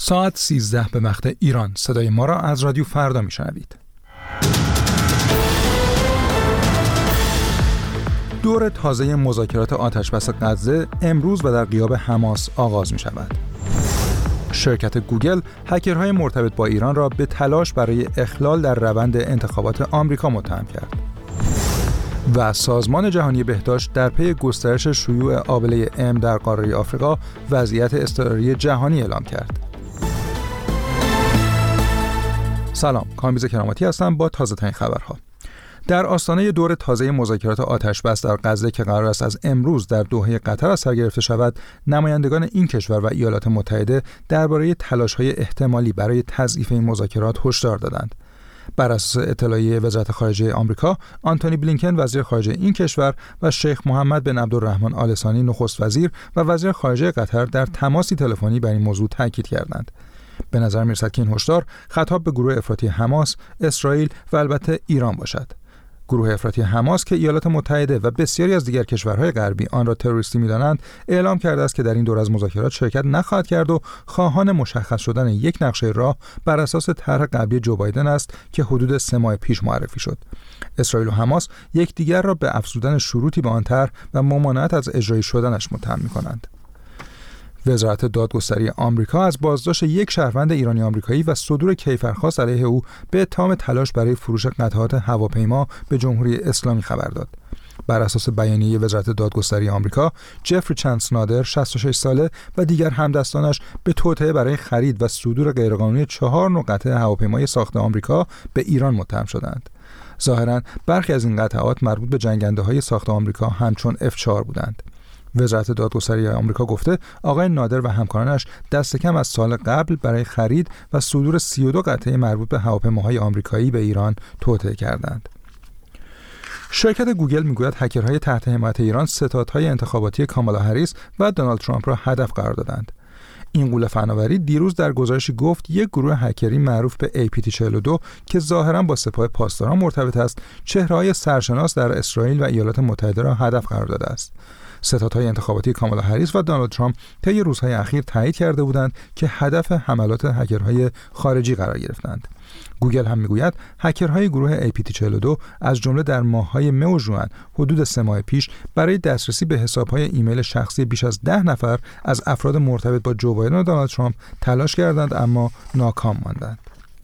ساعت 13 به وقت ایران. صدای ما را از رادیو فردا میشنوید. دور تازه مذاکرات آتشبس غزه امروز و در غیاب حماس آغاز می شود. شرکت گوگل هکرهای مرتبط با ایران را به تلاش برای اخلال در روند انتخابات آمریکا متهم کرد. و سازمان جهانی بهداشت در پی گسترش شیوع آبله ام در قاره آفریقا وضعیت اضطراری جهانی اعلام کرد. سلام، کامبیز کراماتی هستم با تازه ترین خبرها. در آستانه دور تازه مذاکرات آتشبس در غزه که قرار است از امروز در دوحه قطر از سر گرفته شود، نمایندگان این کشور و ایالات متحده درباره تلاش‌های احتمالی برای تضعیف این مذاکرات هشدار دادند. بر اساس اطلاعیه وزارت خارجه آمریکا، آنتونی بلینکن وزیر خارجه این کشور و شیخ محمد بن عبدالرحمن آل ثانی نخست وزیر و وزیر خارجه قطر در تماسی تلفنی بر این موضوع تاکید کردند. به نظر می‌رسد که این هشدار خطاب به گروه افراطی حماس، اسرائیل و البته ایران باشد. گروه افراطی حماس که ایالات متحده و بسیاری از دیگر کشورهای غربی آن را تروریستی می‌دانند، اعلام کرده است که در این دور از مذاکرات شرکت نخواهد کرد و خواهان مشخص شدن یک نقشه راه بر اساس طرح قبلی جو بایدن است که حدود 3 ماه پیش معرفی شد. اسرائیل و حماس یکدیگر را به افزودن شروطی به آن طرح و ممانعت از اجرایی شدنش متهم می‌کنند. وزارت دادگستری آمریکا از بازداشت یک شهروند ایرانی آمریکایی و صدور کیفرخواست علیه او به اتهام تلاش برای فروش قطعات هواپیما به جمهوری اسلامی خبر داد. بر اساس بیانیه وزارت دادگستری آمریکا، جفری چند-سنادر 66 ساله و دیگر همدستانش به توطئه برای خرید و صدور غیرقانونی 4 نوع قطعه هواپیمای ساخت آمریکا به ایران متهم شدند. ظاهراً برخی از این قطعات مربوط به جنگنده‌های ساخت آمریکا همچون F4 بودند. وزارت دادگستری آمریکا گفته آقای نادر و همکارانش دست کم از سال قبل برای خرید و صدور 32 قطعه مربوط به هواپیماهای آمریکایی به ایران توطئه کردند. شرکت گوگل میگوید هکرهای تحت حمایت ایران ستادهای انتخاباتی کامالا هریس و دونالد ترامپ را هدف قرار دادند. این غول فناوری دیروز در گزارشی گفت یک گروه هکری معروف به APT42 که ظاهراً با سپاه پاسداران مرتبط است، چهره‌های سرشناس در اسرائیل و ایالات متحده را هدف قرار داده است. ستادهای انتخاباتی کامالا هریس و دونالد ترامپ طی روزهای اخیر تایید کرده بودند که هدف حملات هکرهای خارجی قرار گرفتند. گوگل هم میگوید هکرهای گروه APT42 از جمله در ماه‌های مه و ژوئن حدود 3 ماه پیش برای دسترسی به حساب‌های ایمیل شخصی بیش از 10 نفر از افراد مرتبط با جو بایدن و دونالد ترامپ تلاش کردند اما ناکام ماندند.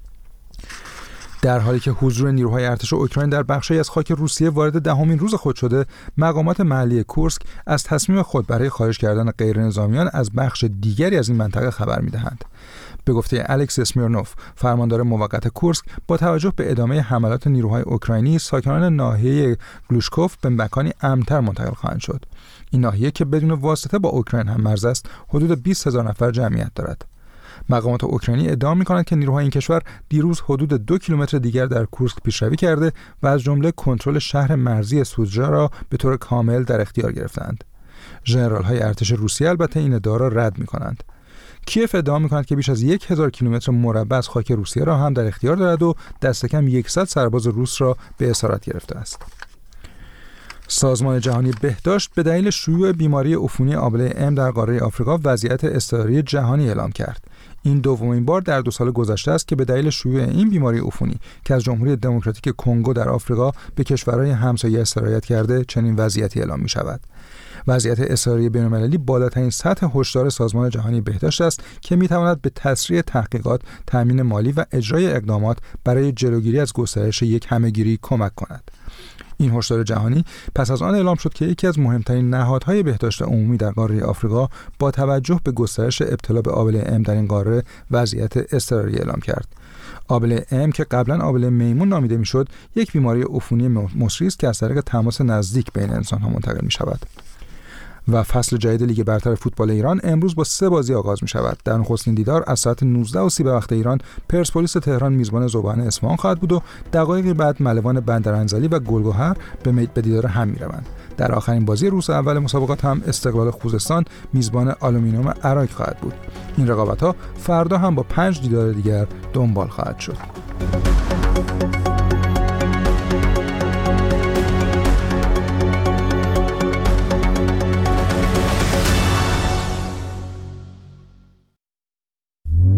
در حالی که حضور نیروهای ارتش اوکراین در بخشی از خاک روسیه وارد 10مین روز خود شده، مقامات محلی کورسک از تصمیم خود برای خارج کردن غیرنظامیان از بخش دیگری از این منطقه خبر می‌دهند. به گفته الکس اسمیرنوف، فرماندار موقت کورسک، با توجه به ادامه حملات نیروهای اوکراینی، ساکنان ناحیه گلوشکوف به مکانی امن‌تر منتقل خواهند شد. این ناحیه که بدون واسطه با اوکراین هم مرز است، حدود 20,000 نفر جمعیت دارد. مقامات اوکراینی ادعا می‌کنند که نیروهای این کشور دیروز حدود 2 کیلومتر دیگر در کورسک پیشروی کرده و از جمله کنترل شهر مرزی سوجا را به طور کامل در اختیار گرفتند. ژنرال‌های ارتش روسیه البته این ادعا را رد می‌کنند. کیف ادعا می‌کند که بیش از 1000 کیلومتر مربع از خاک روسیه را هم در اختیار دارد و دست کم 100 سرباز روس را به اسارت گرفته است. سازمان جهانی بهداشت به دلیل شیوع بیماری عفونی آبله ام در قاره آفریقا وضعیت اضطراری جهانی اعلام کرد. این دومین بار در 2 سال گذشته است که به دلیل شیوع این بیماری عفونی که از جمهوری دموکراتیک کنگو در آفریقا به کشورهای همسایه سرایت کرده چنین وضعیتی اعلام می شود. وضعیت اضطراری بین‌المللی بالاترین سطح هشدار سازمان جهانی بهداشت است که می‌تواند به تسریع تحقیقات، تامین مالی و اجرای اقدامات برای جلوگیری از گسترش یک همه‌گیری کمک کند. این هشدار جهانی پس از آن اعلام شد که یکی از مهمترین نهادهای بهداشت عمومی در قاره آفریقا با توجه به گسترش ابتلا به آبله ام در این قاره وضعیت اضطراری اعلام کرد. آبله ام که قبلا آبله میمون نامیده میشد، یک بیماری عفونی مصری است که از طریق تماس نزدیک بین انسان‌ها منتقل می‌شود. و فصل جدید لیگ برتر فوتبال ایران امروز با 3 بازی آغاز می شود. در نخستین دیدار از ساعت 19:30 به وقت ایران پرسپولیس تهران میزبان ذوبان اصفهان خواهد بود و دقایقی بعد ملوان بندرانزلی و گلگهر به دیدار هم می روند. در آخرین بازی روز اول مسابقات هم استقلال خوزستان میزبان آلومینیوم عراق خواهد بود. این رقابت‌ها فردا هم با 5 دیدار دیگر دنبال خواهد شد.